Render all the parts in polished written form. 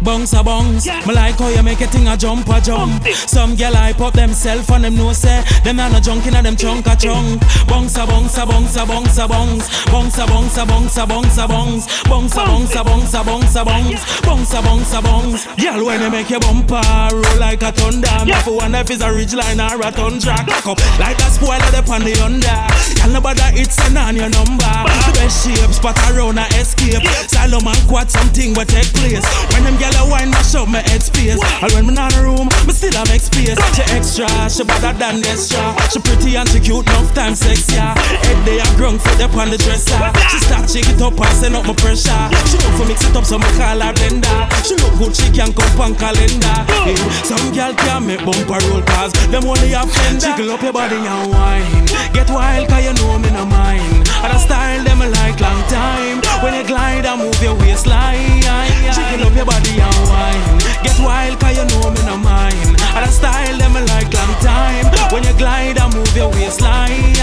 Bounce a bounce. Me like how you make a thing a jump a jump. Some girl hype up themself and them know say them not no junk inna them chunk a chunk. Bounce a bounce a bounce a bounce a bounce. Bounce a bounce a bounce a bounce a bounce. Bounce a bounce a bounce a bounce a bounce. Bounce a bounce a bounce. Girl when you make your bumper roll like a thunder. Me for wonder if it's a ridge line or a tundra. Cock up like a spoiler up on the under. Girl nobody it's an on your number. The best shape spot around a escape. Solomon quad something will take place. When them gyal a wine mash up my head space. And when me not in the room, me still a make space. She extra, she better than extra. She pretty and she cute, enough time sexy. Head they a grunk foot up on the dresser. She start shake it up and send up my pressure. She look for mix it up so me call her blender. She look good, she can come on calendar. Some gyal can make bumper roll cause them only have fender. Jiggle up your body and wine. Get wild cause you know me no mind. And the style them I like long time. When you glide and move your waistline. Jiggle up your body and wine. Get wild cause you know me no mind. And the style them I like long time. When you glide and move your waistline.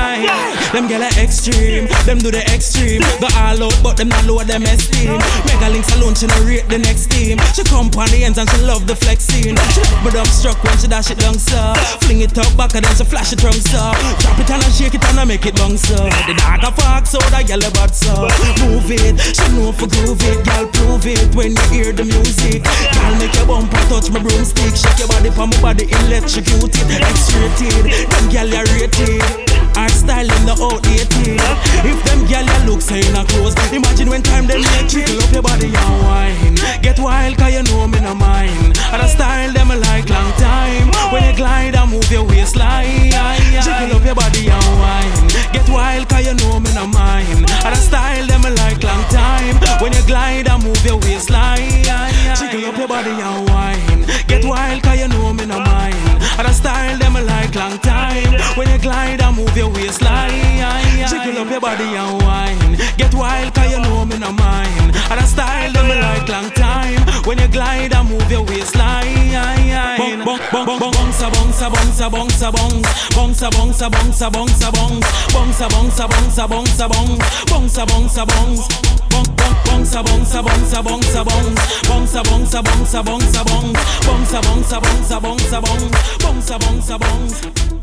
Them gyal are extreme. Them do the extreme. Go all out but them not lower them esteem. Mega links alone she no rate the next team. She come on the ends and she love the flexing. She love me dumb struck when she dash it down so. Fling it up back and then she flash it wrong so. Drop it and shake it and make it bounce so. The dog a fox so the gyal a bad so. Move it, she know for groove it. Gyal prove it when you hear the music. Gyal make your bumper touch my broomstick. Shake your body for my body electrocute it. X-rated, them gyal ya rated. Our style them no outdated. If them gyal ya look say in a clothes. Imagine when time them make jiggle up your body and wine. Get wild cause you know me no mind. And the style them I like long time. When you glide and move your waistline. Jiggle up your body and wine. Get wild cause you know me no mind. And the style them I like long time. When you glide and move your waistline. Jiggle up your body and wine. Get wild cause you know me no mind. And the style them I like long time. When you glide and move your waistline. Jiggle up your body and wine. Get wild cause you know me no mind. And the style them I like long time. When you glide and move your waistline. Bounce a bounce a bounce a bounce a bounce. Bounce a bounce a bounce a bounce a bounce. Bounce a bounce a bounce a bounce a bounce. Bounce a bounce a bounce. Bounce a bounce a bounce a bounce a bounce. Bounce a bounce a bounce a bounce a bounce. Bounce a bounce a bounce a bounce a bounce. Bounce a bounce a bounce.